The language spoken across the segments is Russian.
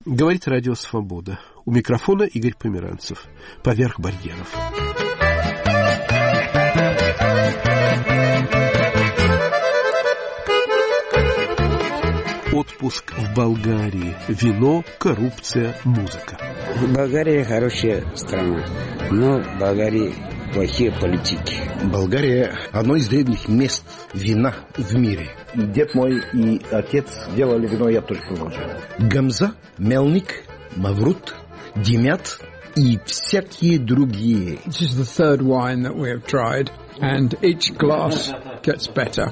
Говорит Радио Свобода. У микрофона Игорь Померанцев. Поверх барьеров. Отпуск в Болгарии. Вино, коррупция, музыка. Болгария хорошая страна, но в Болгарии плохие политики. Болгария – одно из древних мест вина в мире. И дед мой, и отец делали вино, я только уважаю. Гамза, Мелник, Маврут, Демят и всякие другие. This is the third wine that we have tried, and each glass gets better.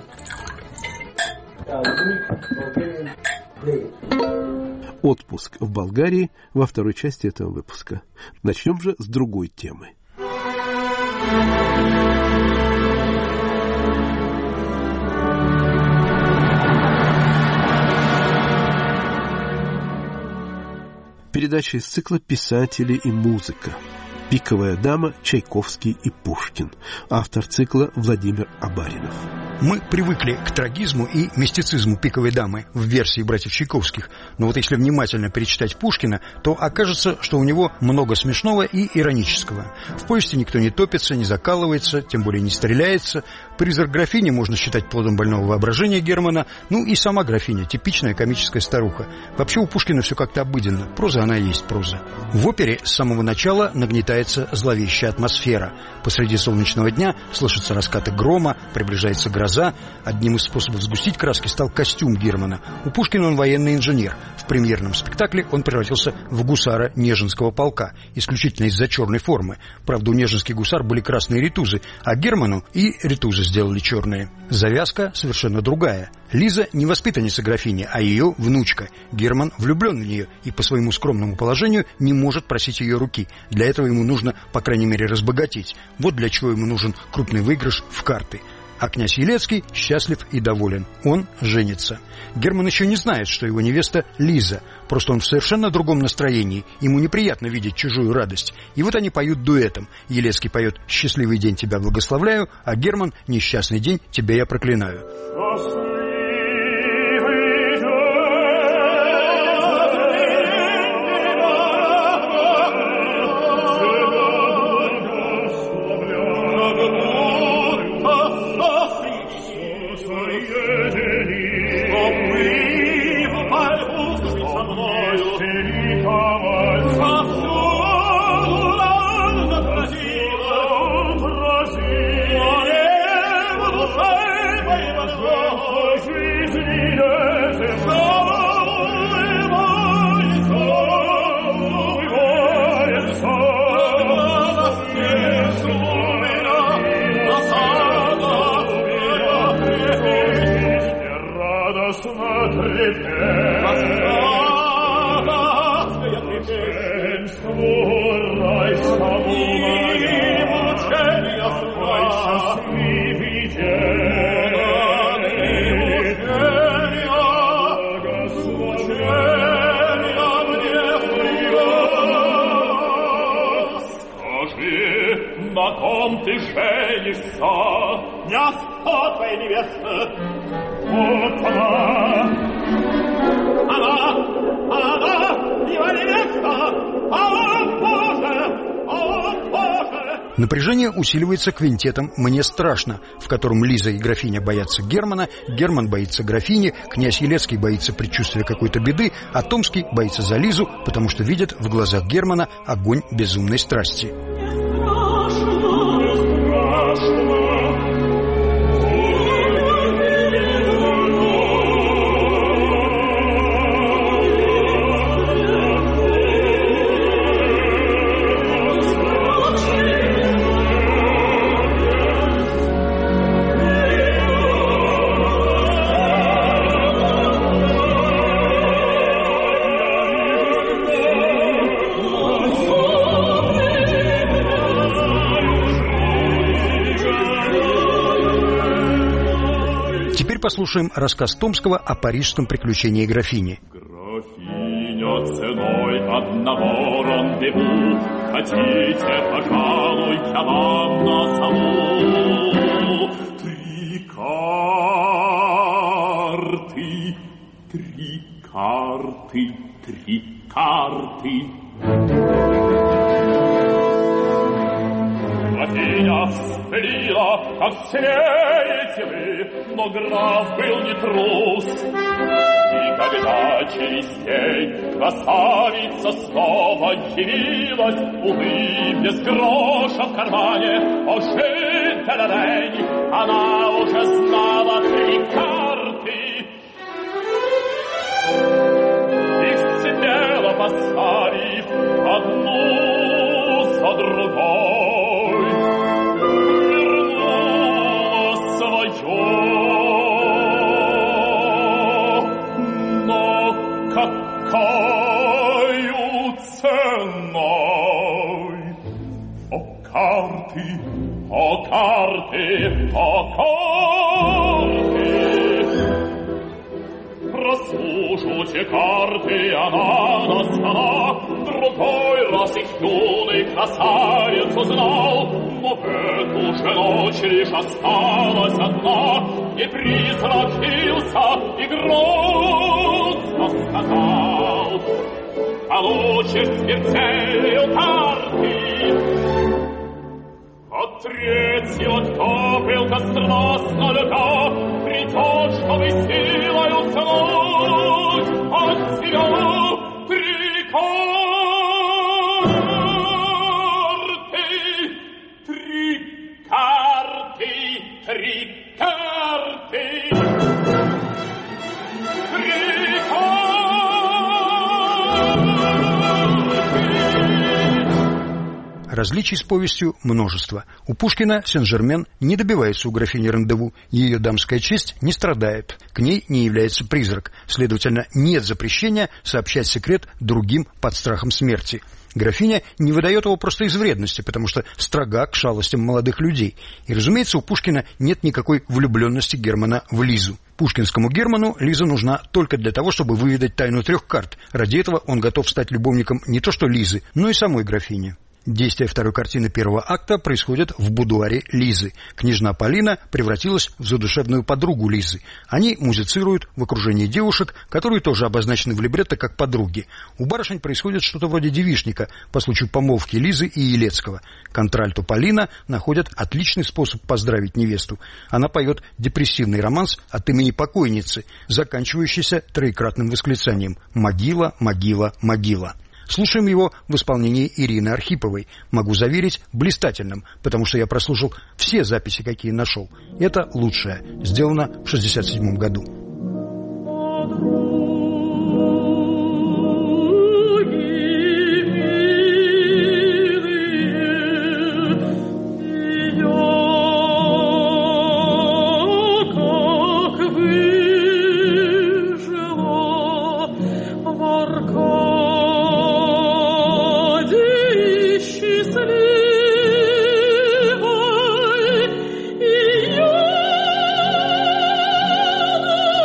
Отпуск в Болгарии во второй части этого выпуска. Начнем же с другой темы. Передача из цикла «Писатели и музыка». «Пиковая дама», Чайковский и Пушкин. Автор цикла Владимир Абаринов. Мы привыкли к трагизму и мистицизму «Пиковой дамы» в версии братьев Чайковских, но вот если внимательно перечитать Пушкина, то окажется, что у него много смешного и иронического. В повести никто не топится, не закалывается, тем более не стреляется. Призрак графини можно считать плодом больного воображения Германа, ну и сама графиня, типичная комическая старуха. Вообще у Пушкина все как-то обыденно, проза она и есть проза. В опере с самого начала нагнетается зловещая атмосфера. Посреди солнечного дня слышатся раскаты грома, приближается гроза. Одним из способов сгустить краски стал костюм Германа. У Пушкина он военный инженер. В премьерном спектакле он превратился в гусара Нежинского полка, исключительно из-за черной формы. Правда, у Нежинских гусар были красные ритузы, а Герману и ритузы сделали черные. Завязка совершенно другая. Лиза не воспитанница графини, а ее внучка. Герман влюблен в нее и по своему скромному положению не может просить ее руки. Для этого ему нужно, по крайней мере, разбогатеть. Вот для чего ему нужен крупный выигрыш в карты. А князь Елецкий счастлив и доволен. Он женится. Герман еще не знает, что его невеста Лиза. Просто он в совершенно другом настроении. Ему неприятно видеть чужую радость. И вот они поют дуэтом. Елецкий поет «Счастливый день тебя благословляю», а Герман «Несчастный день тебя я проклинаю». Напряжение усиливается квинтетом «Мне страшно», в котором Лиза и графиня боятся Германа, Герман боится графини, князь Елецкий боится предчувствия какой-то беды, а Томский боится за Лизу, потому что видит в глазах Германа огонь безумной страсти. Послушаем рассказ Томского о парижском приключении графини. Графиня, ценой одного рандеву, хотите, пожалуйте вам на саму. Три карты, карты. Графиня вспылила, как смеете вы, но граф был не трус. И когда через день красавица снова явилась, увы, без гроша в кармане, о, житель, она уже знала 3 карты. И смело поставив одну за другой, вернула свое. Какою ценой? О, карты, о, карты, о, карты! Прослушайте карты, она назвала, другой раз их юный красавец узнал, но в эту же ночь лишь осталась одна, и призрак явился, и грозно сказал: получишь смертельную карты. От третьего, кто пылко страстно любя, придет, чтобы силою тянуть от тебя 3 карты, 3 карты, 3 карты. Различий с повестью множество. У Пушкина Сен-Жермен не добивается у графини рандеву, ее дамская честь не страдает, к ней не является призрак, следовательно, нет запрещения сообщать секрет другим под страхом смерти. Графиня не выдает его просто из вредности, потому что строга к шалостям молодых людей. И, разумеется, у Пушкина нет никакой влюбленности Германа в Лизу. Пушкинскому Герману Лиза нужна только для того, чтобы выведать тайну 3 карт. Ради этого он готов стать любовником не то что Лизы, но и самой графини. Действие второй картины первого акта происходит в будуаре Лизы. Княжна Полина превратилась в задушевную подругу Лизы. Они музицируют в окружении девушек, которые тоже обозначены в либретто как подруги. У барышень происходит что-то вроде девичника по случаю помолвки Лизы и Елецкого. Контральто Полина находит отличный способ поздравить невесту. Она поет депрессивный романс от имени покойницы, заканчивающийся 3-кратным восклицанием: «Могила, могила, могила». Слушаем его в исполнении Ирины Архиповой. Могу заверить, блистательным, потому что я прослушал все записи, какие нашел. Это лучшее. Сделано в 1967 году. счастливой, и я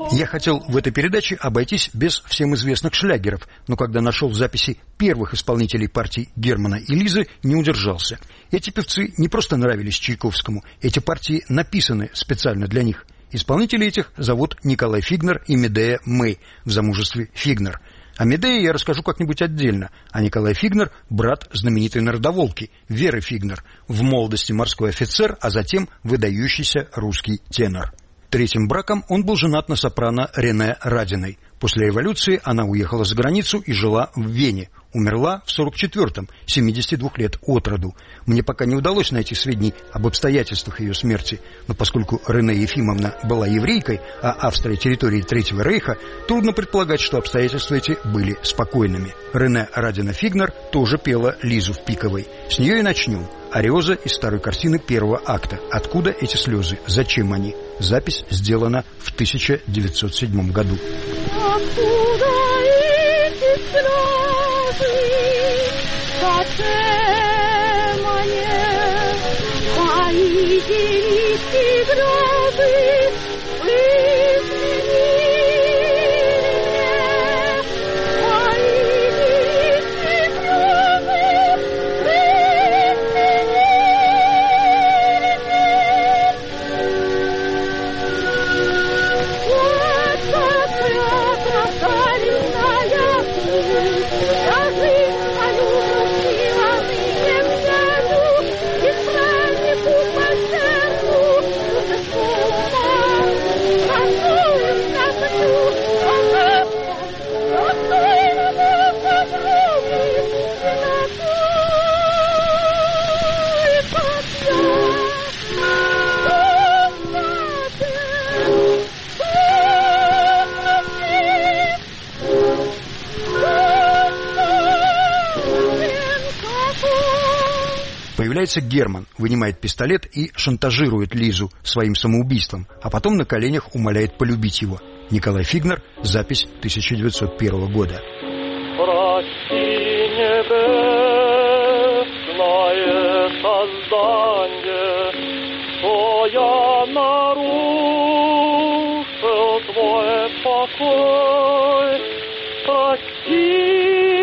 Я хотел в этой передаче обойтись без всем известных шлягеров, но когда нашел записи первых исполнителей партий Германа и Лизы, не удержался. Эти певцы не просто нравились Чайковскому, эти партии написаны специально для них. Исполнители этих зовут Николай Фигнер и Медея Мэй в замужестве Фигнер. О Медее я расскажу как-нибудь отдельно, а Николай Фигнер – брат знаменитой народоволки Веры Фигнер, в молодости морской офицер, а затем выдающийся русский тенор. Третьим браком он был женат на сопрано Рене Радиной. После революции она уехала за границу и жила в Вене. Умерла в 44-м, 72 лет от роду. Мне пока не удалось найти сведений об обстоятельствах ее смерти, но поскольку Рене Ефимовна была еврейкой, а Австрия территории Третьего Рейха, трудно предполагать, что обстоятельства эти были спокойными. Рене Радина Фигнер тоже пела Лизу в Пиковой. С нее и начнем. Ариоза из старой картины первого акта. Откуда эти слезы? Зачем они? Запись сделана в 1907 году. Откуда эти слезы? Зачем они? Мои великие грезы изменили мне. Мои великие грезы изменили Появляется Герман, вынимает пистолет и шантажирует Лизу своим самоубийством, а потом на коленях умоляет полюбить его. Николай Фигнер, запись 1901 года. Прости, небесное создание, что я нарушил твой покой. Прости,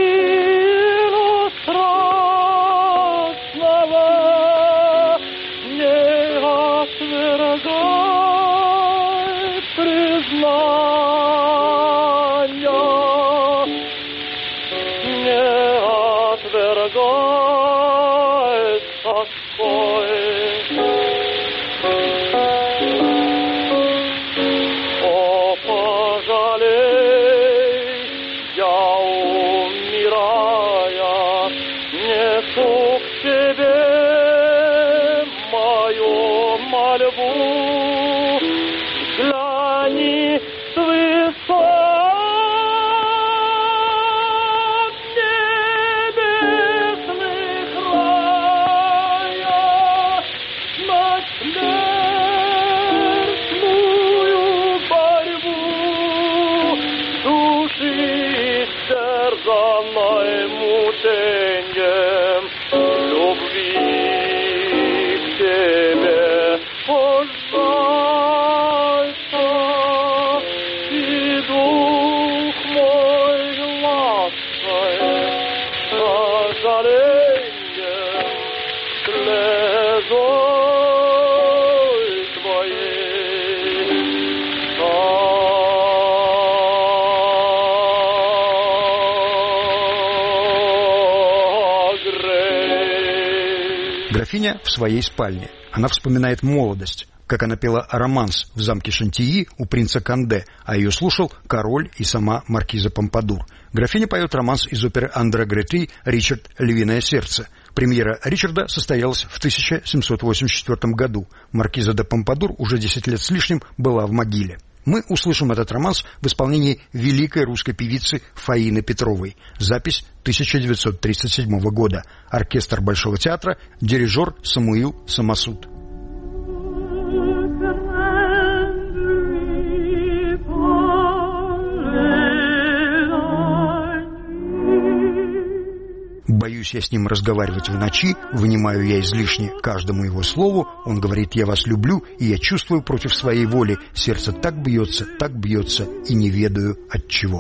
Графиня в своей спальне. Она вспоминает молодость, как она пела романс в замке Шантии у принца Канде, а ее слушал король и сама маркиза Помпадур. Графиня поет романс из оперы Андре Грети «Ричард. Львиное сердце». Премьера Ричарда состоялась в 1784 году. Маркиза де Помпадур уже 10 лет с лишним была в могиле. Мы услышим этот романс в исполнении великой русской певицы Фаины Петровой. Запись 1937 года. Оркестр Большого театра, дирижер Самуил Самосуд. Боюсь Пытаюсь я с ним разговаривать в ночи, вынимаю я излишне каждому его слову, он говорит: «Я вас люблю», и я чувствую против своей воли, сердце так бьется, и не ведаю от чего.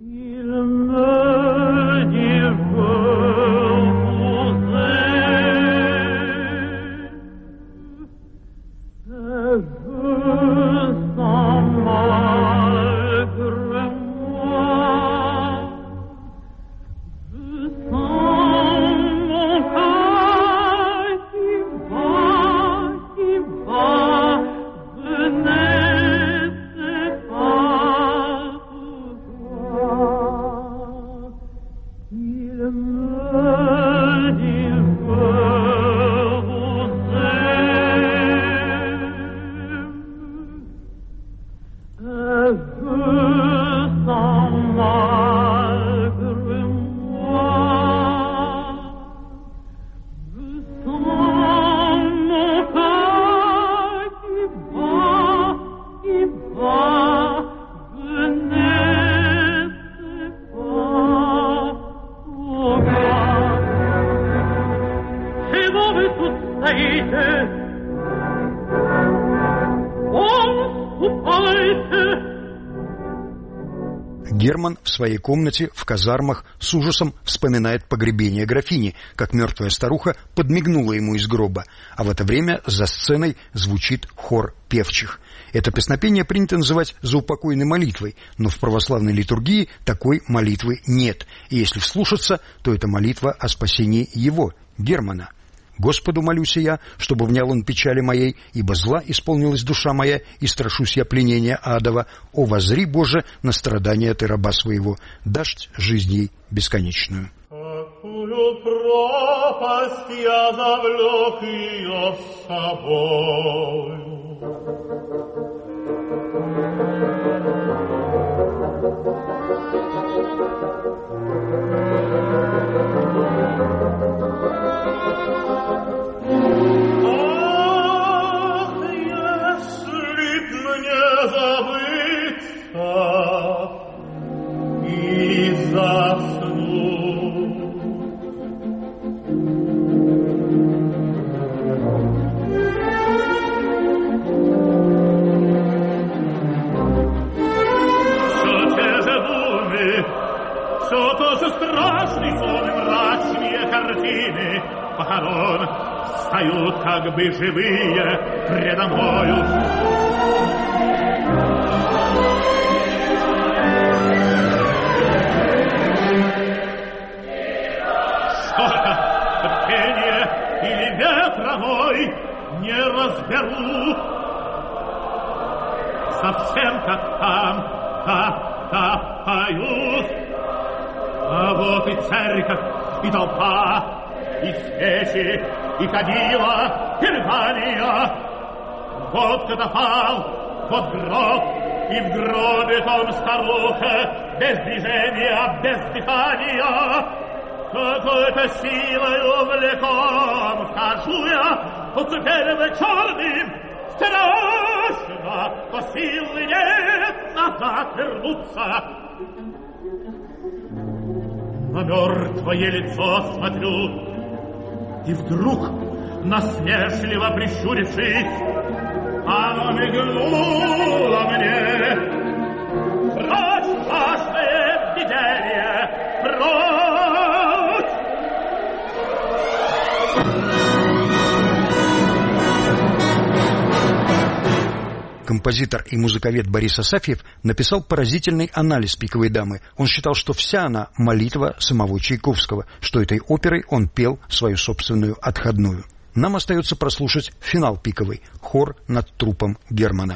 Герман в своей комнате в казармах с ужасом вспоминает погребение графини, как мертвая старуха подмигнула ему из гроба, а в это время за сценой звучит хор певчих. Это песнопение принято называть заупокойной молитвой, но в православной литургии такой молитвы нет, и если вслушаться, то это молитва о спасении его, Германа. «Господу молюся я, чтобы внял он печали моей, ибо зла исполнилась душа моя, и страшусь я пленения адова. О, возри, Боже, на страдания ты раба своего, дашь жизнь ей бесконечную». Какую пропасть я завлек ее с собою. Похорон встают как бы живые предо мною. Что это, пение или ветровой, не разберу. Совсем как там поют. А вот и церковь, и толпа, и свечи, и кадила, и рыдания. Вот катафалк, вот гроб, и в гробе том старуха, без движения, без дыхания. Какой-то силой увлеком, скажу я, уцепелым черным, страшно, но силы нет назад вернуться. На мертвое лицо смотрю, и вдруг, насмешливо прищурившись, оно мигнуло мне. Прочь страшное видение, прочь! Композитор и музыковед Борис Асафьев написал поразительный анализ «Пиковой дамы». Он считал, что вся она – молитва самого Чайковского, что этой оперой он пел свою собственную отходную. Нам остается прослушать финал «Пиковой» – хор над трупом Германа.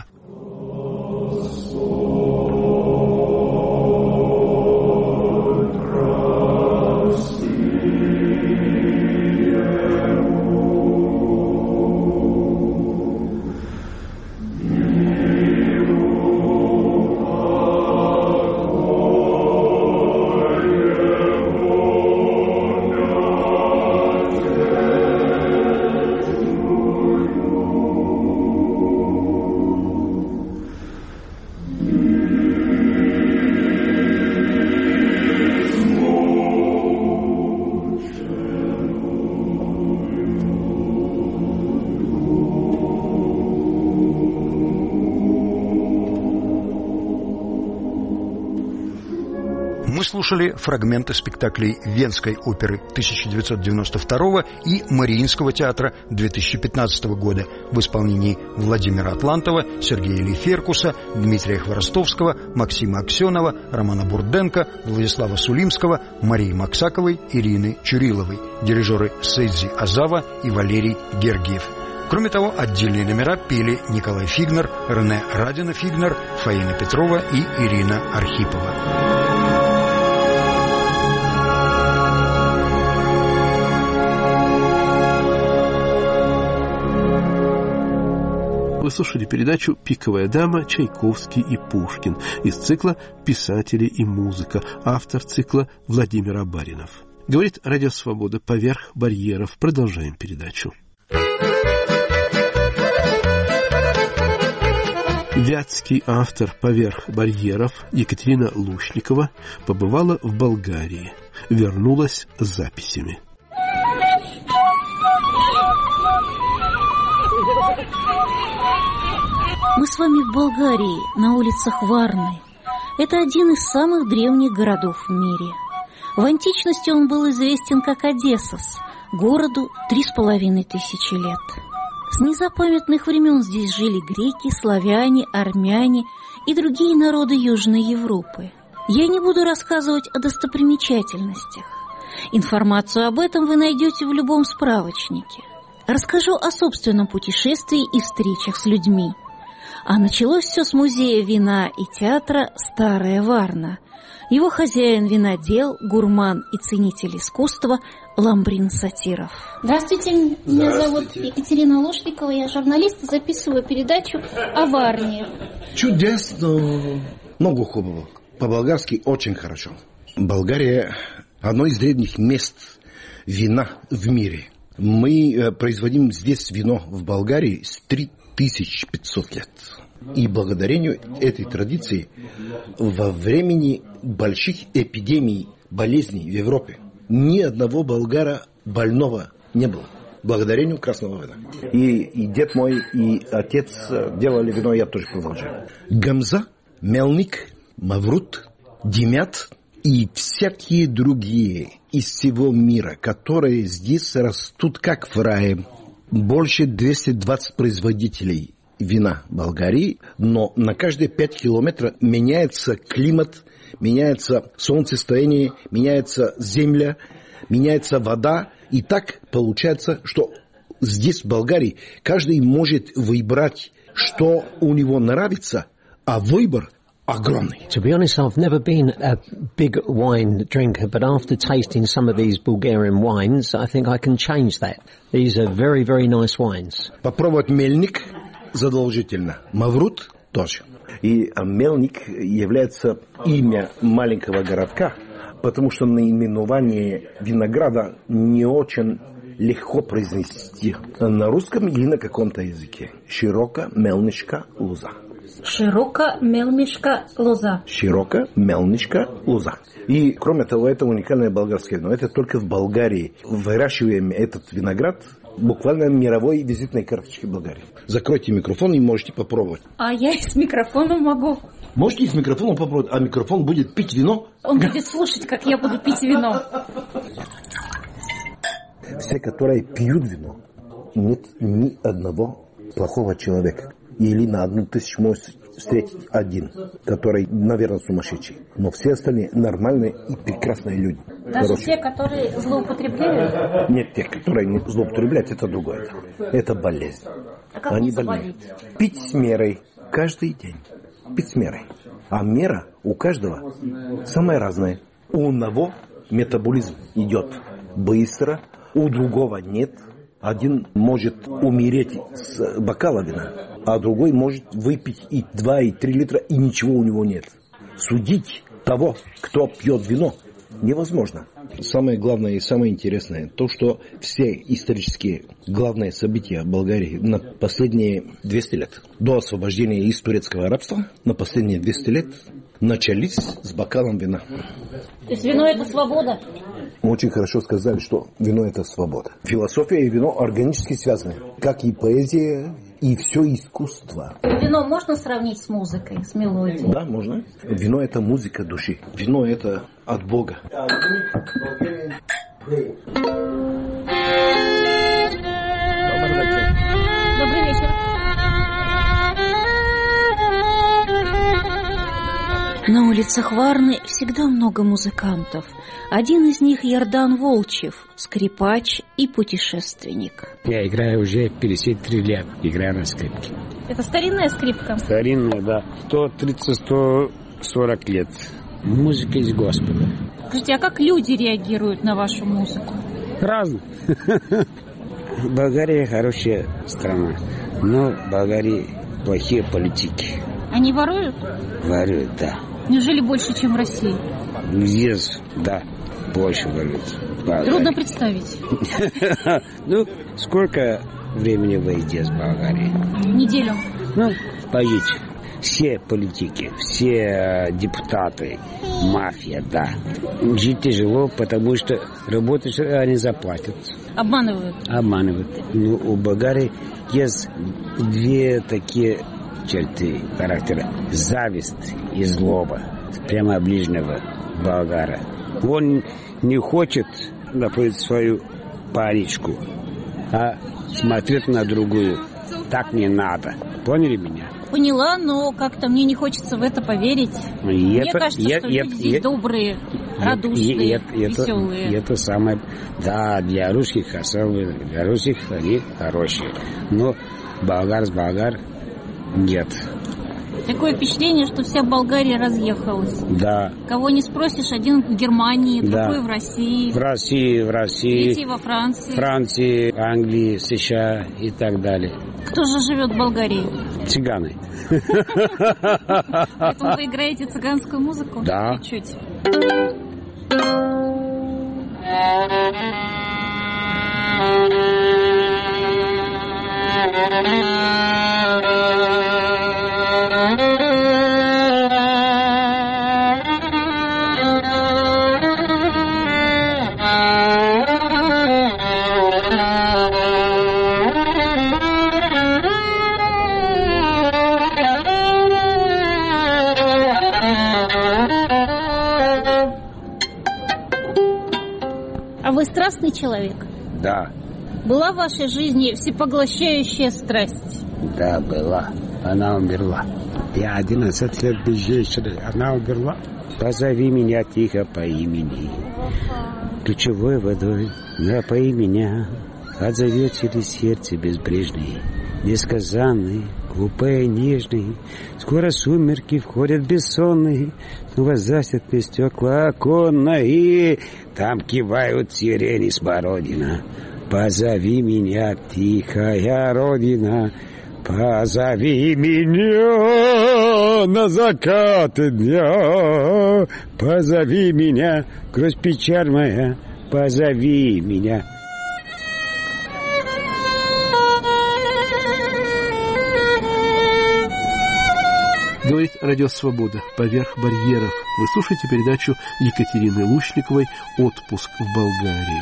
мы слушали фрагменты спектаклей Венской оперы 1992 и Мариинского театра 2015 года в исполнении Владимира Атлантова, Сергея Лиферкуса, Дмитрия Хворостовского, Максима Аксенова, Романа Бурденко, Владислава Сулимского, Марии Максаковой, Ирины Чуриловой, дирижеры Сейдзи Азава и Валерий Гергиев. Кроме того, отдельные номера пели Николай Фигнер, Рене Радина-Фигнер, Фаина Петрова и Ирина Архипова. Вы слушали передачу «Пиковая дама. Чайковский и Пушкин» из цикла «Писатели и музыка», автор цикла Владимир Абаринов. Говорит Радио Свобода «Поверх барьеров». Продолжаем передачу. Вятский автор «Поверх барьеров» Екатерина Лушникова побывала в Болгарии, вернулась с записями. Мы с вами в Болгарии, на улицах Варны. Это один из самых древних городов в мире. В античности он был известен как Одессос, городу 3500 лет. С незапамятных времен здесь жили греки, славяне, армяне и другие народы Южной Европы. Я не буду рассказывать о достопримечательностях. Информацию об этом вы найдете в любом справочнике. Расскажу о собственном путешествии и встречах с людьми. А началось все с музея вина и театра «Старая Варна». Его хозяин, винодел, гурман и ценитель искусства Ламбрин Сатиров. Здравствуйте, меня зовут Екатерина Лушникова, я журналист и записываю передачу о Варне. Чудесно, много хубаво. По-болгарски очень хорошо. Болгария одно из древних мест вина в мире. Мы производим здесь вино в Болгарии с 3500 лет. И благодарению этой традиции во времени больших эпидемий болезней в Европе ни одного болгара больного не было. Благодарению красного вина. И дед мой, и отец делали вино, я тоже продолжаю. Гамза, Мелник, Маврут, Демят и всякие другие из всего мира, которые здесь растут как в рае. Больше 220 производителей вина Болгарии, но на каждые 5 километров меняется климат, меняется солнцестояние, меняется земля, меняется вода. И так получается, что здесь, в Болгарии, каждый может выбрать, что у него нравится, а выбор огромный. To be honest, I've never been a big wine drinker, but after tasting some of these Bulgarian wines, I think I can change that. These are very, very nice wines. Попробовать Мельник задолжительно, Маврут тоже. И Мелник является имя маленького городка, потому что наименование винограда не очень легко произнести на русском или на каком-то языке. Широка мельничка лоза. Широка мельничка лоза. Широка мельничка лоза. И, кроме того, это уникальное болгарское вино. Это только в Болгарии выращиваем этот виноград, буквально мировой визитной карточки Болгарии. Закройте микрофон и можете попробовать. А я и с микрофоном могу. Можете и с микрофоном попробовать, а микрофон будет пить вино? Он будет слушать, как я буду пить вино. Все, которые пьют вино, нет ни одного плохого человека. Или на 1000 может встретить один, который, наверное, сумасшедший. Но все остальные нормальные и прекрасные люди. Даже хорошие. Те, которые злоупотребляют? Нет, те, которые не злоупотребляют, это другое. Это болезнь. А как они больны. Пить с мерой каждый день. Пить с мерой. А мера у каждого самая разная. У одного метаболизм идет быстро, у другого нет. Один может умереть с бокала вина, а другой может выпить и 2, и 3 литра, и ничего у него нет. Судить того, кто пьет вино, невозможно. Самое главное и самое интересное, то, что все исторические главные события в Болгарии на последние 200 лет, до освобождения из турецкого рабства, на последние 200 лет начались с бокалом вина. То есть вино – это свобода? Мы очень хорошо сказали, что вино – это свобода. Философия и вино органически связаны, как и поэзия, и все искусство. Вино можно сравнить с музыкой, с мелодией? Да, можно. Вино – это музыка души. Вино – это от Бога. Добрый вечер. На улицах Варны всегда много музыкантов. Один из них Ярдан Волчев, скрипач и путешественник. Я играю уже 53 лет, играю на скрипке. Это старинная скрипка? Старинная, да. 130-140 лет. Музыка из Господа. Скажите, а как люди реагируют на вашу музыку? Разно. Болгария хорошая страна, но в Болгарии плохие политики. Они воруют? Воруют, да. Неужели больше, чем в России? Здесь, да, больше воруют. Трудно представить. Ну, сколько времени вы здесь, в Болгарии? Неделю. Ну, поедете. Все политики, все депутаты, мафия, да. Жить тяжело, потому что работать они заплатят. Обманывают? Обманывают. Ну, у Болгарии есть две такие черты характера. Зависть и злоба. Прямо ближнего болгара. Он не хочет напоить свою паричку, а смотреть на другую. Так не надо. Поняли меня? Поняла, но как-то мне не хочется в это поверить. Мне кажется, что люди здесь добрые, радушные, веселые. Это самое... Да, для русских особо, для русских они хорошие. Но болгар нет. Такое впечатление, что вся Болгария разъехалась. Да. Кого не спросишь, один в Германии, другой в России. В России. Третий во Франции. Франции, Англии, США и так далее. Кто же живет в Болгарии? Цыганы. Поэтому вы играете цыганскую музыку? Да. Чуть-чуть. А вы страстный человек? Да. Была в вашей жизни всепоглощающая страсть? Да, была. Она умерла. Я 11 лет без женщины. Она умерла. Позови меня тихо по имени. Ключевой водой напои меня. Отзовет через сердце безбрежное. Несказанный, глупый, нежный. Скоро сумерки входят бессонные. Снова засветлые стекла оконные. Там кивают сирени смородина. Позови меня, тихая родина. Позови меня на закаты дня. Позови меня, грусть печаль моя. Позови меня. Говорит Радио Свобода. Поверх барьеров. Вы слушаете передачу Екатерины Лучниковой «Отпуск в Болгарии».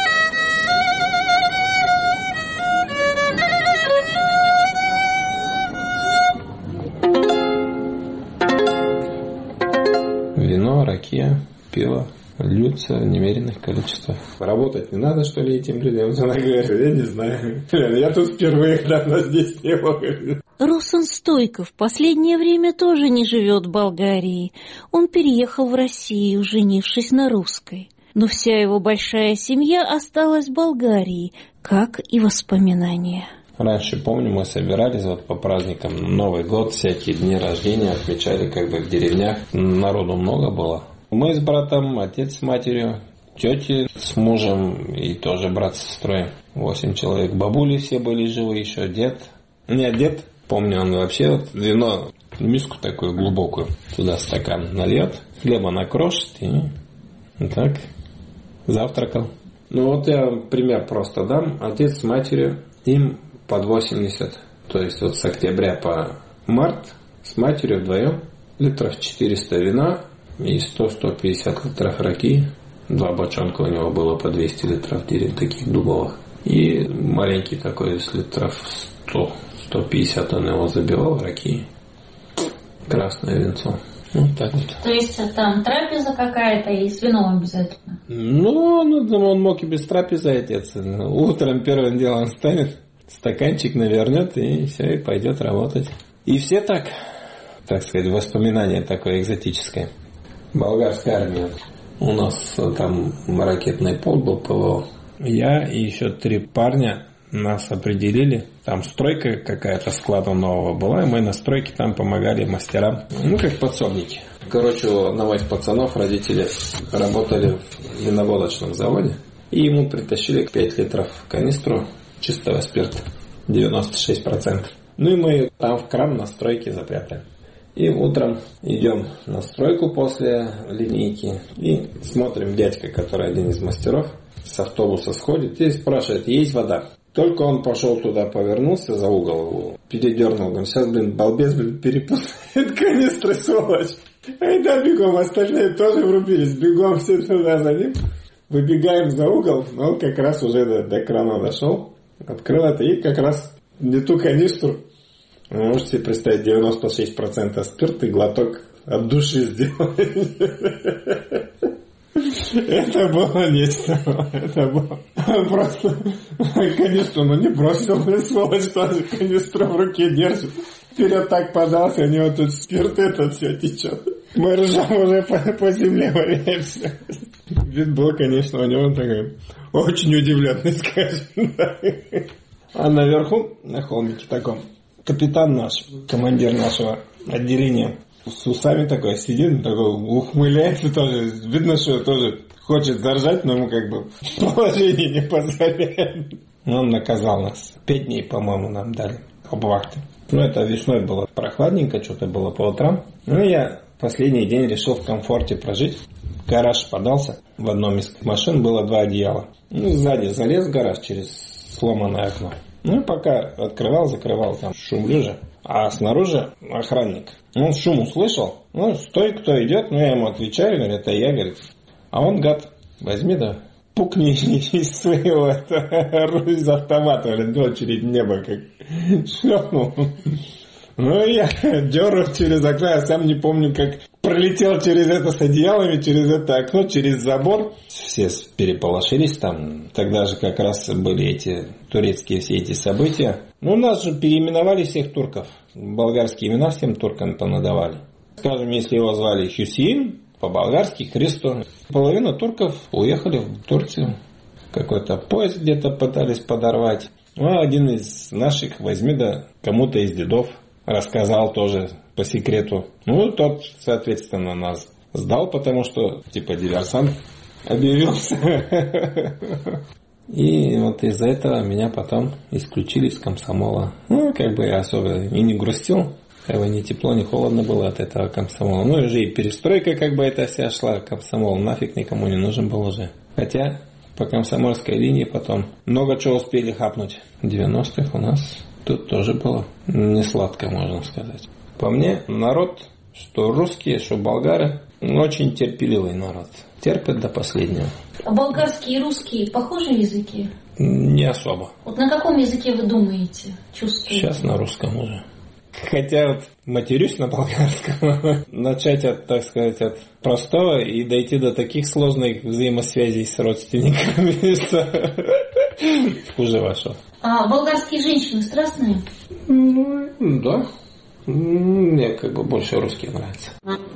Вино, ракия, пиво льются в немеренных количествах. Работать не надо, что ли, этим людям? Она говорит, я не знаю. Я тут впервые, давно здесь не был. Руслан Стойков в последнее время тоже не живет в Болгарии. Он переехал в Россию, женившись на русской. Но вся его большая семья осталась в Болгарии, как и воспоминания. Раньше, помню, мы собирались вот по праздникам, Новый год, всякие дни рождения отмечали как бы в деревнях. Народу много было. Мы с братом, отец с матерью, тети с мужем и тоже брат с сестрой. 8 человек. Бабули все были живы, еще дед. Нет, дед, помню, он вообще вот вино, миску такую глубокую, туда стакан нальет, хлеба накрошит и вот так завтракал. Ну вот я пример просто дам. Отец с матерью, им под 80. То есть вот с октября по март с матерью вдвоем литров 400 вина и 100-150 литров ракии. 2 бочонка у него было по 200 литров таких дубовых. И маленький такой из литров 100, 150 он его забивал раки. Красное винцо. Вот так вот. То есть там трапеза какая-то и с вином обязательно? Ну, он мог и без трапезы одеться. Утром первым делом встанет, стаканчик навернет и все, и пойдет работать. И все так сказать, воспоминание такое экзотическое. Болгарская армия. У нас там ракетный полк был, ПВО. Я и еще 3 парня нас определили. Там стройка какая-то склада нового была, и мы на стройке там помогали мастерам. Как подсобники. Короче, у одного из пацанов родители работали в виноводочном заводе. И ему притащили 5 литров канистру чистого спирта. 96%. И мы там в кран на стройке запрятали. И утром идем на стройку после линейки и смотрим, дядька, который один из мастеров, с автобуса сходит и спрашивает, есть вода? Только он пошел туда, повернулся за угол, передернул, говорит, сейчас, балбес, перепутает канистры, сволочь. Айда бегом, остальные тоже врубились, бегом все туда за ним. Выбегаем за угол, но он как раз уже до крана дошел, открыл это и как раз не ту канистру. Вы можете себе представить, 96% спирта и глоток от души сделать. Это было нечто. Это было просто канистру, не бросил, сволочь, тоже канистру в руке держит. Вперед так подался, у него тут спирт этот все течет. Мы ржем уже по земле валяемся. Вид был, конечно, у него такой очень удивленный, скажем. А наверху, на холмике таком, капитан наш, командир нашего отделения, с усами такой сидит, такой ухмыляется тоже. Видно, что тоже хочет заржать, но ему как бы положение не позволяет. Он наказал нас. 5 дней, по-моему, нам дали обвахты. Это весной было прохладненько, что-то было по утрам. Я последний день решил в комфорте прожить. В гараж подался. В одном из машин было 2 одеяла. Сзади залез в гараж через сломанное окно. Пока открывал, закрывал, там шумлю же. А снаружи охранник. Он шум услышал. Стой, кто идет. Я ему отвечаю, говорит, это я, говорит. А он, гад, возьми да пукни из своего из автомата, говорит, очередь в небо как шлепнул. Я дернул через окно, я сам не помню, как пролетел через это с одеялами, через это окно, через забор. Все переполошились там. Тогда же как раз были эти турецкие все эти события. У нас же переименовали всех турков. Болгарские имена всем туркам понадавали. Скажем, если его звали Хюсейн, по-болгарски Христо. Половина турков уехали в Турцию. Какой-то поезд где-то пытались подорвать. Один из наших, возьми да кому-то из дедов рассказал тоже по секрету. Тот, соответственно, нас сдал, потому что, диверсант объявился. И вот из-за этого меня потом исключили из комсомола. Я особо и не грустил. Ни тепло, ни холодно было от этого комсомола. Уже и перестройка это вся шла. Комсомол нафиг никому не нужен был уже. Хотя по комсомольской линии потом много чего успели хапнуть. В 90-х у нас тут тоже было не сладко, можно сказать. По мне, народ, что русские, что болгары, очень терпеливый народ. Терпят до последнего. А болгарские и русские похожие языки? Не особо. На каком языке вы думаете, чувствуете? Сейчас на русском уже. Хотя матерюсь на болгарском. Начать от простого и дойти до таких сложных взаимосвязей с родственниками, что хуже вашего. А болгарские женщины страстные? Да. Мне больше русские нравятся.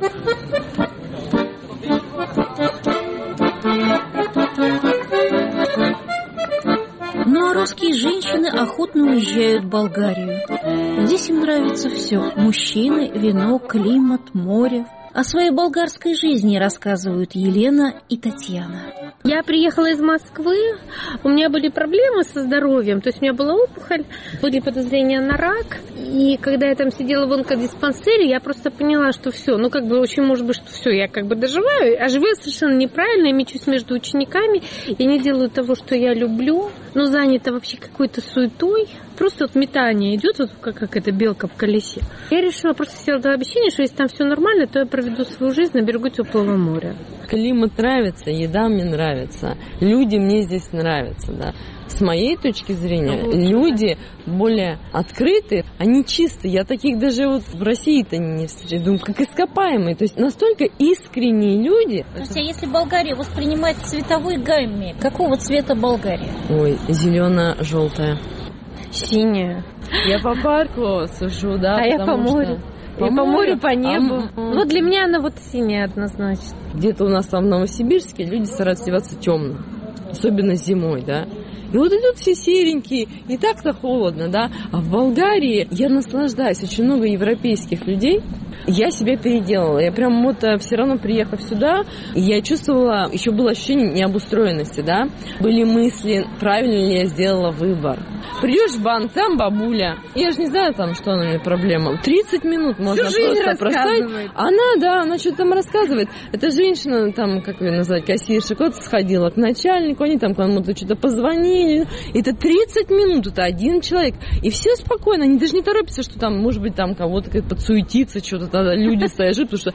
Ну а русские женщины охотно уезжают в Болгарию. Здесь им нравится все. Мужчины, вино, климат, море. О своей болгарской жизни рассказывают Елена и Татьяна. Я приехала из Москвы, у меня были проблемы со здоровьем, то есть у меня была опухоль, были подозрения на рак, И когда я там сидела в онкодиспансере, я просто поняла, что все, очень может быть, что все, я доживаю, а живу совершенно неправильно, я мечусь между учениками, я не делаю того, что я люблю, но занята вообще какой-то суетой. Просто метание идет, как эта белка в колесе. Я решила, просто сделала обещание, что если там все нормально, то я проведу свою жизнь на берегу теплого моря. Климат нравится, еда мне нравится, люди мне здесь нравятся, да. С моей точки зрения, люди более открытые, они чистые. Я таких даже в России-то не встречаю. Думаю, как ископаемые. То есть настолько искренние люди. Слушайте, а если Болгария воспринимать цветовой гамме, какого цвета Болгария? Ой, зелено-желтая. Синяя. Я по парку сужу, да. А я по морю. По морю, по небу. Для меня она синяя однозначно. Где-то у нас там в Новосибирске люди стараются одеваться темно. Особенно зимой, да. И идут все серенькие, и так-то холодно, да. А в Болгарии я наслаждаюсь. Очень много европейских людей. Я себя переделала. Я прям все равно, приехав сюда, я чувствовала, еще было ощущение необустроенности, да. Были мысли, правильно ли я сделала выбор. Придешь в банк, там бабуля. Я же не знаю, что она мне проблема. 30 минут можно просто проставить. Она что-то там рассказывает. Эта женщина, как ее назвать, кассирша, куда-то сходила к начальнику, они там кому-то что-то позвонили. Это 30 минут, это один человек. И все спокойно, они даже не торопятся, что там, может быть, там кого-то подсуетиться, что-то тогда люди стоят, потому что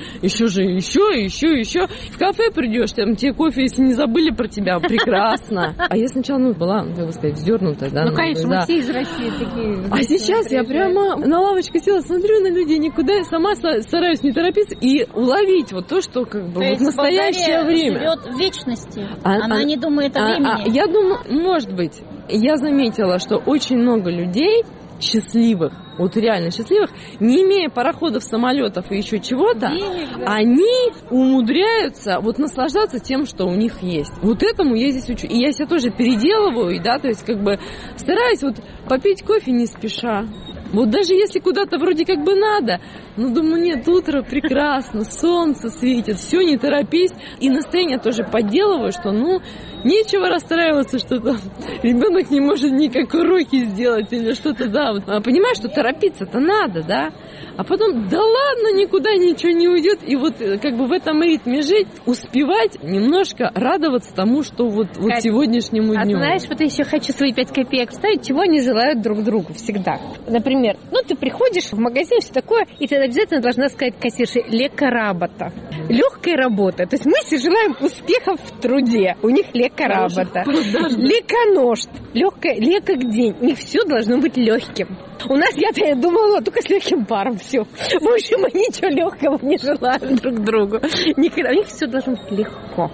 еще. В кафе придешь, там тебе кофе, если не забыли про тебя, прекрасно. А я сначала, была, вздернутая, да. Конечно, мы все из России такие. А сейчас я прямо на лавочке села, смотрю на людей, никуда, я сама стараюсь не торопиться и уловить то, что в настоящее время. Живет в вечности. Она не думает о времени. Я думаю, может быть, я заметила, что очень много людей счастливых, реально счастливых, не имея пароходов, самолетов и еще чего-то, они умудряются наслаждаться тем, что у них есть. Этому я здесь учу. И я себя тоже переделываю, да, то есть стараюсь попить кофе не спеша. Даже если куда-то вроде надо, думаю, нет, утро прекрасно, солнце светит, все, не торопись. И настроение тоже подделываю, что, нечего расстраиваться, что там ребенок не может никак уроки сделать или что-то, да. Понимаешь, что торопиться-то надо, да. А потом, да ладно, никуда ничего не уйдет. И в этом ритме жить, успевать немножко радоваться тому, что Кать, сегодняшнему дню. А знаешь, я еще хочу свои 5 копеек вставить, чего они желают друг другу всегда. Например, ты приходишь в магазин, все такое, и ты обязательно должна сказать кассирше «лека работа». Легкая работа. То есть мы все желаем успехов в труде. У них лека работа. Леконожд. Лека день. У них все должно быть легким. У нас, я думала, только с легким паром все. Больше мы ничего легкого не желаем друг другу. Никогда. У них все должно быть легко.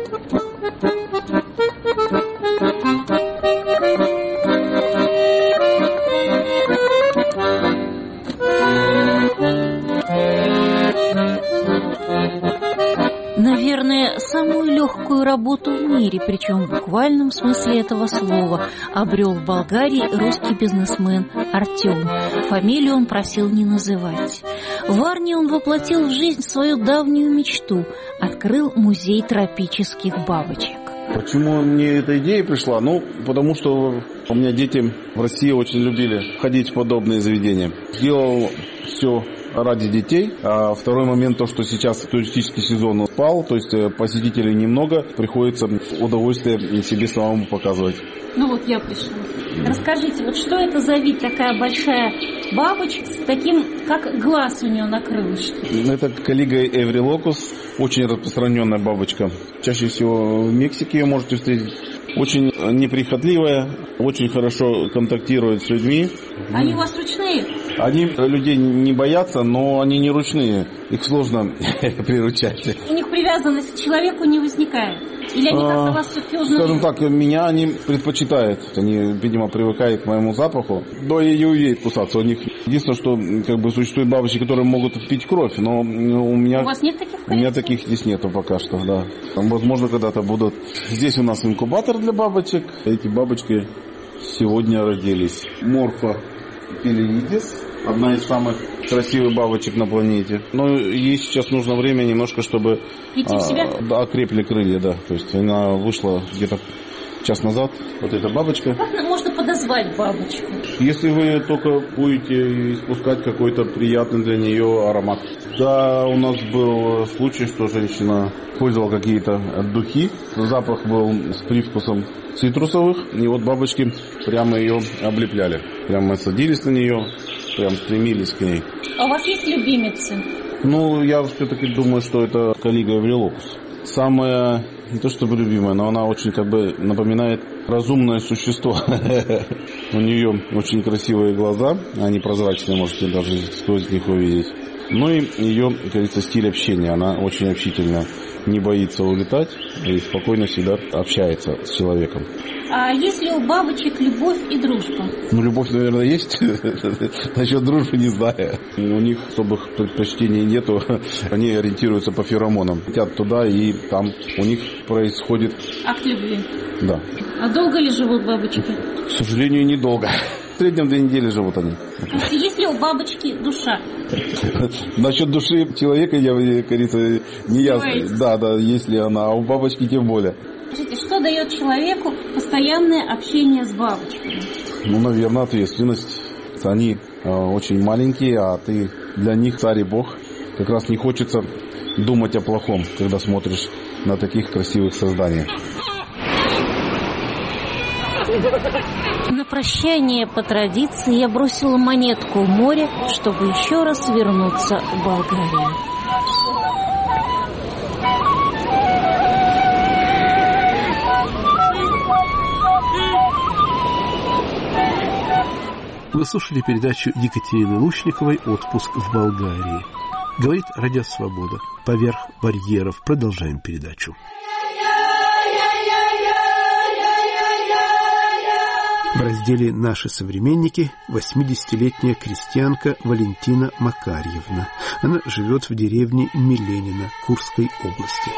Наверное, самую легкую работу в мире, причем в буквальном смысле этого слова, обрел в Болгарии русский бизнесмен Артем. Фамилию он просил не называть. В Варне он воплотил в жизнь свою давнюю мечту. Открыл музей тропических бабочек. Почему мне эта идея пришла? Потому что у меня дети в России очень любили ходить в подобные заведения. Сделал все ради детей. А второй момент, то, что сейчас туристический сезон спал, то есть посетителей немного, приходится удовольствие себе самому показывать. Я пришла. Расскажите, что это за вид, такая большая бабочка с таким, как глаз у нее на крылышке? Это Калига эврилокус, очень распространенная бабочка. Чаще всего в Мексике ее можете встретить. Очень неприхотливая, очень хорошо контактирует с людьми. Они у вас ручные? Они людей не боятся, но они не ручные. Их сложно приручать. У них привязанность к человеку не возникает? Или они как-то вас все-таки узнают? Скажем так, меня они предпочитают. Они, видимо, привыкают к моему запаху. Но и не умеют кусаться. У них единственное, что существуют бабочки, которые могут пить кровь. Но у меня... У вас нет таких? У меня таких здесь нету пока что, да. Возможно, когда-то будут. Здесь у нас инкубатор для бабочек. Эти бабочки сегодня родились. Морфа пелеидис. Одна из самых красивых бабочек на планете. Но ей сейчас нужно время немножко, чтобы прийти в себя? окрепли крылья, да. То есть она вышла где-то час назад. Вот эта бабочка. Как можно подозвать бабочку? Если вы только будете испускать какой-то приятный для нее аромат. Да, у нас был случай, что женщина использовала какие-то духи. Запах был с привкусом цитрусовых. И вот бабочки прямо ее облепляли. Прямо садились на нее, прям стремились к ней. А у вас есть любимицы? Ну, я все-таки думаю, что это Калига эврилокус. Самая, не то чтобы любимая, но она очень как бы напоминает разумное существо. У нее очень красивые глаза, они прозрачные, можете даже сквозь них увидеть. Ну и ее, как говорится, стиль общения, она очень общительная, не боится улетать и спокойно всегда общается с человеком. А есть ли у бабочек любовь и дружба? Ну, любовь, наверное, есть. Насчет дружбы не знаю. У них особых предпочтений нету. Они ориентируются по феромонам. Летят туда, и там у них происходит... Акт любви. Да. А долго ли живут бабочки? К сожалению, недолго. В среднем 2 недели живут они. Есть ли у бабочки душа? Насчет души человека, я, говорится, не ясно. Да, есть ли она, а у бабочки тем более. Скажите, что дает человеку постоянное общение с бабочками? Ну, наверное, ответственность. Они очень маленькие, а ты для них царь и бог. Как раз не хочется думать о плохом, когда смотришь на таких красивых созданий. На прощание по традиции я бросила монетку в море, чтобы еще раз вернуться в Болгарию. Вы слушали передачу Екатерины Лучниковой «Отпуск в Болгарии». Говорит Радио Свобода. Поверх барьеров. Продолжаем передачу. В разделе «Наши современники» 80-летняя крестьянка Валентина Макарьевна. Она живет в деревне Миленино Курской области.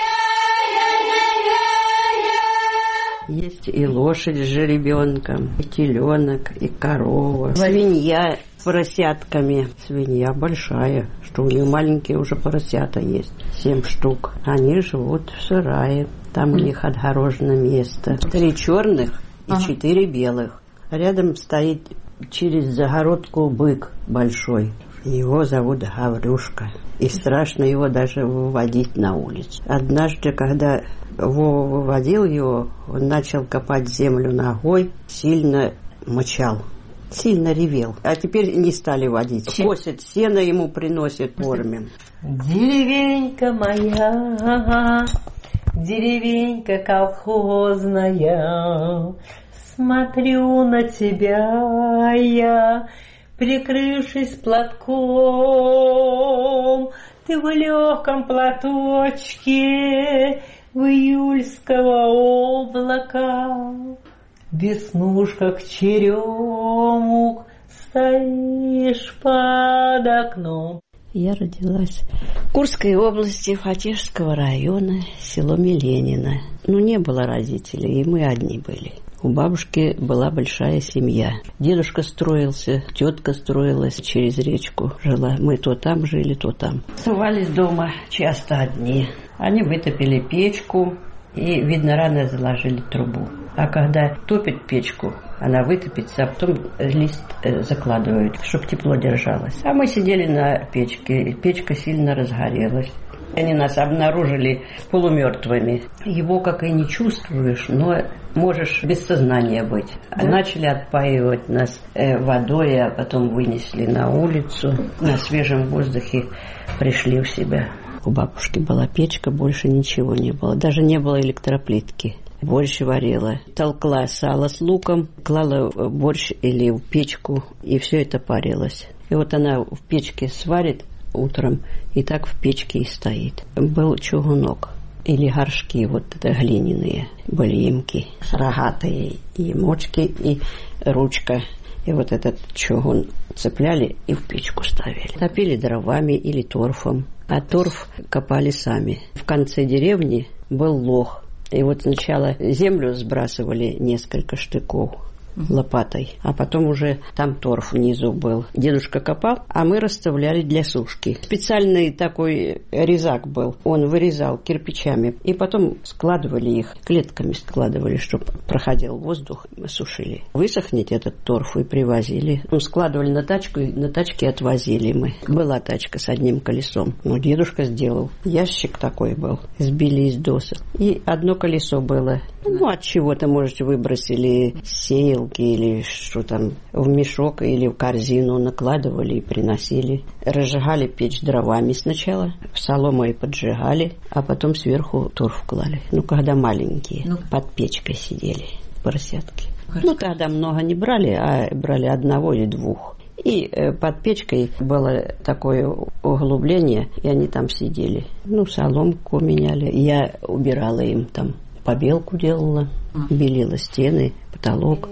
Есть и лошадь с жеребенком, и теленок, и корова, свинья с поросятками. Свинья большая, что у нее маленькие уже поросята есть, 7 штук. Они живут в сарае, там у них отгорожено место. 3 черных и 4 белых. Рядом стоит через загородку бык большой. Его зовут Гаврюшка. И страшно его даже выводить на улицу. Однажды, когда Вова выводил его, он начал копать землю ногой, сильно мычал, сильно ревел. А теперь не стали водить. Косят сено, ему приносят, кормим. Деревенька моя, деревенька колхозная, смотрю на тебя я, прикрывшись платком, ты в легком платочке в июльского облака, в веснушках черемух стоишь под окном. Я родилась в Курской области, Фатежского района, село Миленино. Не было родителей, и мы одни были. У бабушки была большая семья. Дедушка строился, тетка строилась, через речку жила. Мы то там жили, то там. Оставались дома часто одни. Они вытопили печку и, видно, рано заложили трубу. А когда топят печку, она вытопится, а потом лист закладывают, чтобы тепло держалось. А мы сидели на печке, и печка сильно разгорелась. Они нас обнаружили полумертвыми. Его как и не чувствуешь, но можешь без сознания быть. Начали отпаивать нас водой, а потом вынесли на улицу. На свежем воздухе пришли в себя. У бабушки была печка, больше ничего не было. Даже не было электроплитки. Борщ варила. Толкла сало с луком, клала борщ или в печку, и все это парилось. И вот она в печке сварит утром, и так в печке и стоит. Был чугунок или горшки, вот это глиняные, были ямки, рогатые, и мочки, и ручка. И вот этот чугун цепляли и в печку ставили. Топили дровами или торфом, а торф копали сами. В конце деревни был лог. И вот сначала землю сбрасывали несколько штыков, лопатой, а потом уже там торф внизу был. Дедушка копал, а мы расставляли для сушки. Специальный такой резак был, он вырезал кирпичами, и потом складывали их, клетками складывали, чтобы проходил воздух, сушили. Высохнет этот торф и привозили. Складывали на тачку, и на тачке отвозили мы. Была тачка с одним колесом, но дедушка сделал. Ящик такой был, сбили из досок. И одно колесо было. От чего-то, может, выбросили сеялки или что там, в мешок или в корзину накладывали и приносили. Разжигали печь дровами сначала, соломой поджигали, а потом сверху торф клали. Когда маленькие, под печкой сидели поросятки. Тогда много не брали, а брали одного или двух. И под печкой было такое углубление, и они там сидели. Соломку меняли. Я убирала им там. Побелку делала, белила стены, потолок.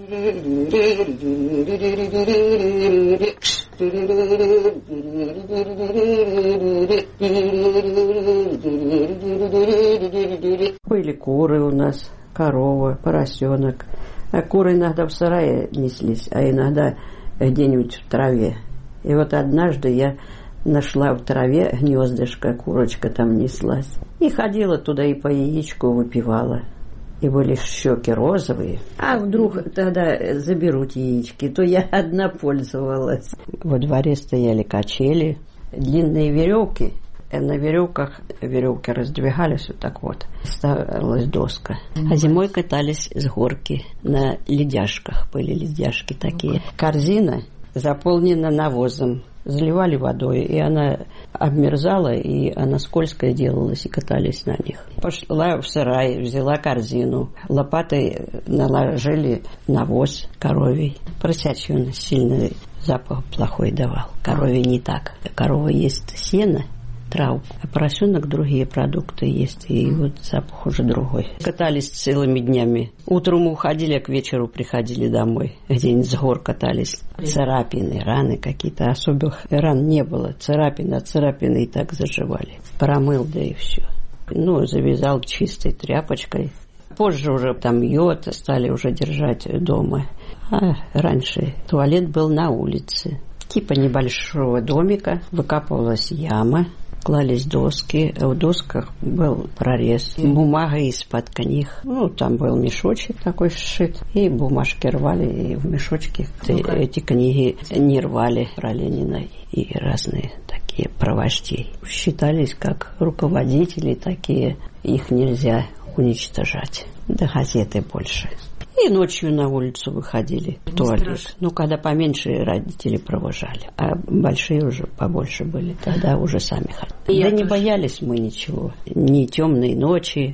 Были куры у нас, корова, поросенок. А куры иногда в сарае неслись, а иногда где-нибудь в траве. И однажды я нашла в траве гнездышко, курочка там неслась. И ходила туда и по яичку выпивала. И были щеки розовые. А вдруг тогда заберут яички, то я одна пользовалась. Во дворе стояли качели, длинные веревки. На веревках веревки раздвигались ставилась доска. А зимой катались с горки на ледяшках. Были ледяшки такие. Корзина заполнена навозом. Заливали водой, и она обмерзала, и она скользкая делалась, и катались на них. Пошла в сарай, взяла корзину, лопатой наложили навоз коровий. Поросячий он сильный запах плохой давал. Коровий не так. Корова ест сено, травку, а поросенок другие продукты есть, и запах уже другой. Катались целыми днями. Утром уходили, а к вечеру приходили домой. Где-нибудь с гор катались. Царапины, раны какие-то. Особых ран не было. Царапины и так заживали. Промыл, да и все. Завязал чистой тряпочкой. Позже уже там йод стали уже держать дома. А раньше туалет был на улице. Типа небольшого домика. Выкапывалась яма. Клались доски, в досках был прорез, бумага из-под книг. Там был мешочек такой сшит, и бумажки рвали, и в мешочке эти книги не рвали про Ленина и разные такие про вождей. Считались как руководители такие, их нельзя уничтожать. Да газеты больше. И ночью на улицу выходили в туалет. Когда поменьше родители провожали. А большие уже побольше были. Тогда уже сами ходили. Не боялись мы ничего. Ни темной ночи.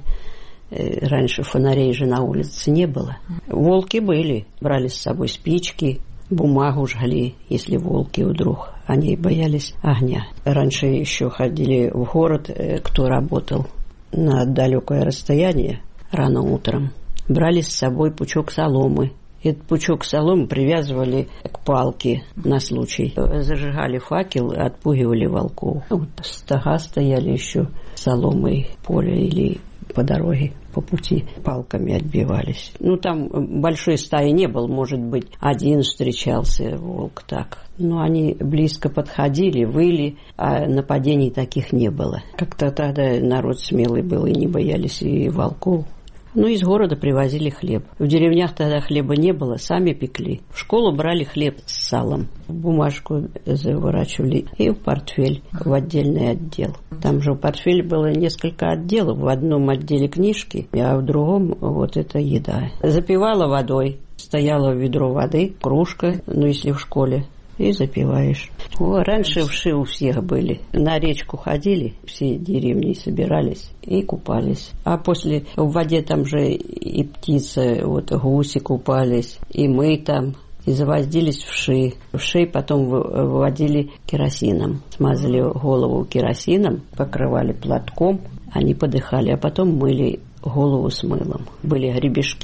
Раньше фонарей же на улице не было. Волки были. Брали с собой спички, бумагу жгли, если волки вдруг. Они боялись огня. Раньше еще ходили в город, кто работал на далекое расстояние рано утром. Брали с собой пучок соломы. Этот пучок соломы привязывали к палке на случай. Зажигали факел, отпугивали волков. Стога стояли еще соломой в поле или по дороге, по пути палками отбивались. Там большой стаи не было, может быть, один встречался волк так. Но они близко подходили, выли, а нападений таких не было. Как-то тогда народ смелый был и не боялись и волков. Из города привозили хлеб. В деревнях тогда хлеба не было, сами пекли. В школу брали хлеб с салом. В бумажку заворачивали и в портфель, в отдельный отдел. Там же в портфеле было несколько отделов. В одном отделе книжки, а в другом это еда. Запивала водой. Стояло ведро воды, кружка, если в школе. И запиваешь. Раньше вши у всех были. На речку ходили, все деревни собирались и купались. А после в воде там же и птицы, гуси купались, и мы там. И завоздились вши. Вшей потом выводили керосином. Смазали голову керосином, покрывали платком, они подыхали, а потом мыли голову с мылом. Были гребешки.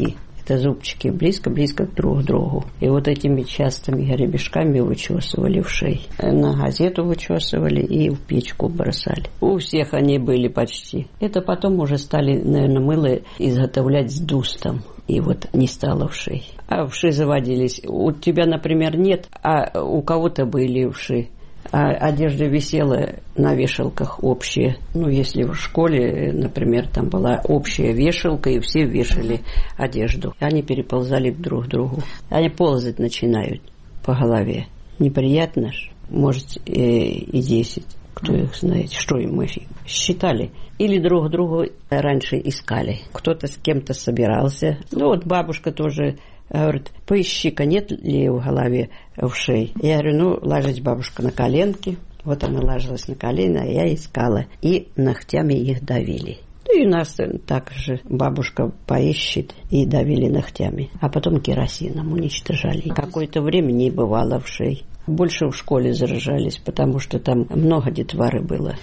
Это зубчики близко-близко друг к другу. И вот этими частыми гребешками вычесывали в шею. На газету вычесывали и в печку бросали. У всех они были почти. Это потом уже стали, наверное, мыло изготовлять с дустом. И вот не стало вшей. А вши заводились. У тебя, например, нет, а у кого-то были вши. А одежда висела на вешалках общая. Ну, если в школе, например, там была общая вешалка, и все вешали одежду. Они переползали друг к другу. Они ползать начинают по голове. Неприятно ж. Может, и 10. Кто их знает, что мы считали. Или друг другу раньше искали. Кто-то с кем-то собирался. Ну, вот бабушка тоже говорит, поищи-ка, нет ли в голове вшей. Я говорю, ну, ложись, бабушка, на коленки. Вот она ложилась на колени, а я искала. И ногтями их давили. Ну, и у нас так же бабушка поищет и давили ногтями. А потом керосином уничтожали. Какое-то время не бывало вшей. Больше в школе заражались, потому что там много детворы было.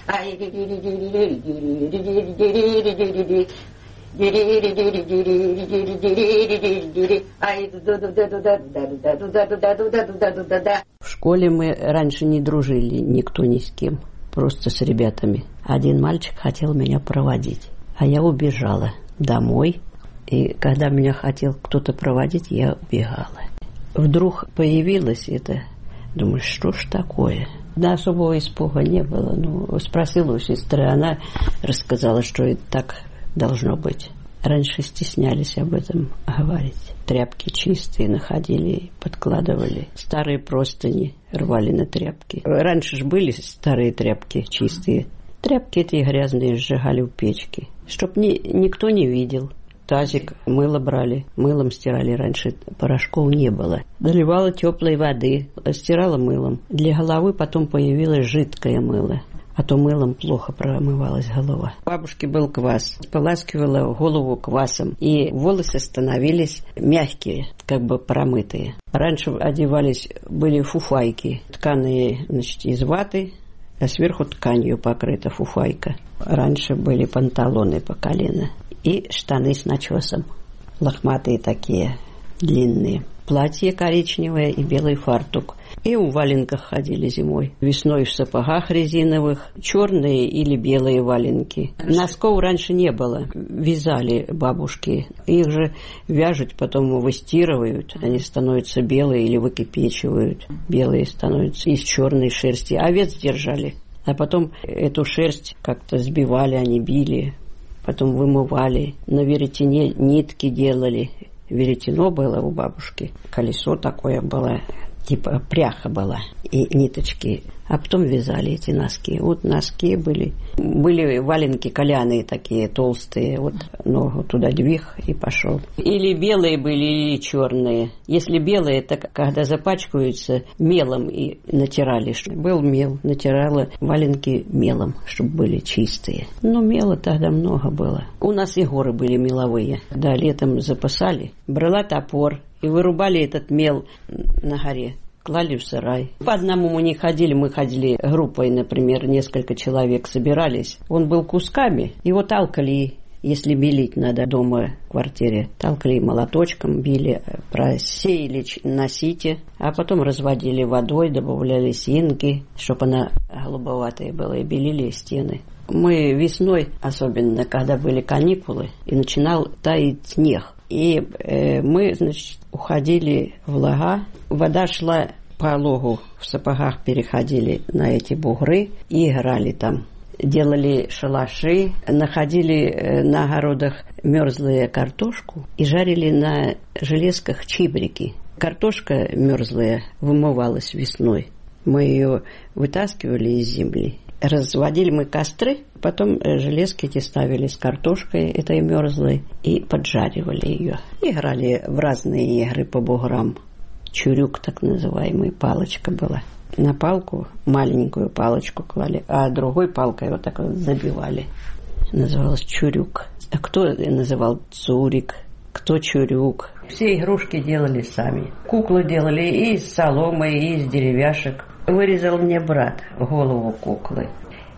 В школе мы раньше не дружили никто ни с кем, просто с ребятами. Один мальчик хотел меня проводить, а я убежала домой. И когда меня хотел кто-то проводить, я убегала. Вдруг появилось это. Думаю, что ж такое? Да, особого испуга не было. Ну, спросила у сестры, она рассказала, что это так должно быть. Раньше стеснялись об этом говорить. Тряпки чистые находили, подкладывали. Старые простыни рвали на тряпки. Раньше же были старые тряпки чистые. Тряпки эти грязные сжигали в печке, чтоб никто не видел. Тазик мыло брали, мылом стирали раньше, порошков не было. Доливала теплой воды, стирала мылом. Для головы потом появилось жидкое мыло, а то мылом плохо промывалась голова. У бабушки был квас, споласкивала голову квасом, и волосы становились мягкие, как бы промытые. Раньше одевались, были фуфайки, тканые, значит, из ваты, а сверху тканью покрыта фуфайка. Раньше были панталоны по колено. И штаны с начесом. Лохматые такие, длинные. Платье коричневое и белый фартук. И в валенках ходили зимой. Весной в сапогах резиновых. Черные или белые валенки. Носков раньше не было. Вязали бабушки. Их же вяжут, потом выстирывают. Они становятся белые или выкипечивают. Белые становятся из черной шерсти. Овец держали. А потом эту шерсть как-то сбивали, они били. Потом вымывали, на веретене нитки делали. Веретено было у бабушки, колесо такое было, типа пряха была, и ниточки. А потом вязали эти носки. Вот носки были валенки коляные такие, толстые. Вот ногу туда двиг и пошел. Или белые были, или черные. Если белые, это когда запачкаются мелом и натирали. Был мел, натирала валенки мелом, чтобы были чистые. Но мела тогда много было. У нас и горы были меловые. Да, летом запасали. Брала топор и вырубали этот мел на горе. Клали в сарай. По одному мы не ходили, мы ходили группой, например, несколько человек собирались. Он был кусками, его талкали, если белить надо дома в квартире. Талкали молоточком, били, просеяли на сите, а потом разводили водой, добавляли синки, чтобы она голубоватая была, и белили стены. Мы весной, особенно когда были каникулы, и начинал таять снег. И мы, значит, уходили в лага. Вода шла по логу, в сапогах переходили на эти бугры и играли там. Делали шалаши, находили на огородах мерзлую картошку и жарили на железках чибрики. Картошка мерзлая вымывалась весной. Мы ее вытаскивали из земли. Разводили мы костры, потом железки эти ставили с картошкой этой мерзлой и поджаривали ее. Играли в разные игры по буграм. Чурюк, так называемый, палочка была. На палку маленькую палочку клали, а другой палкой вот так вот забивали. Называлось чурюк. А кто называл цурик, кто чурюк. Все игрушки делали сами. Куклы делали и из соломы, и из деревяшек. Вырезал мне брат голову куклы.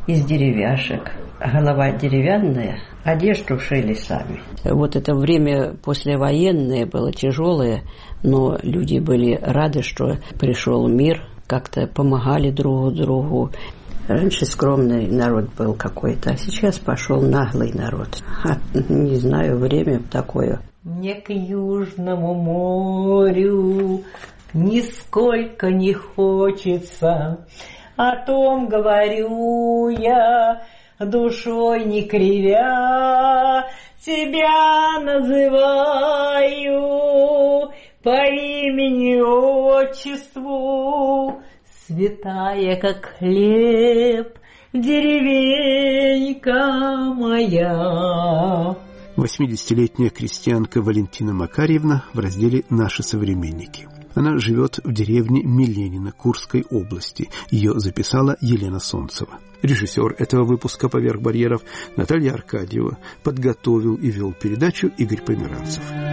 из деревяшек. Голова деревянная, одежду шили сами. Вот это время послевоенное было тяжелое, но люди были рады, что пришел мир, как-то помогали друг другу. Раньше скромный народ был какой-то, а сейчас пошел наглый народ. Не знаю, время такое. Мне к Южному морю нисколько не хочется, о том говорю я, душой не кривя, тебя называю по имени-отчеству, святая, как хлеб, деревенька моя. 80-летняя крестьянка Валентина Макарьевна в разделе «Наши современники». Она живет в деревне Миленина Курской области. Ее записала Елена Солнцева. Режиссер этого выпуска «Поверх барьеров» Наталья Аркадьева. Подготовил и вел передачу Игорь Померанцев.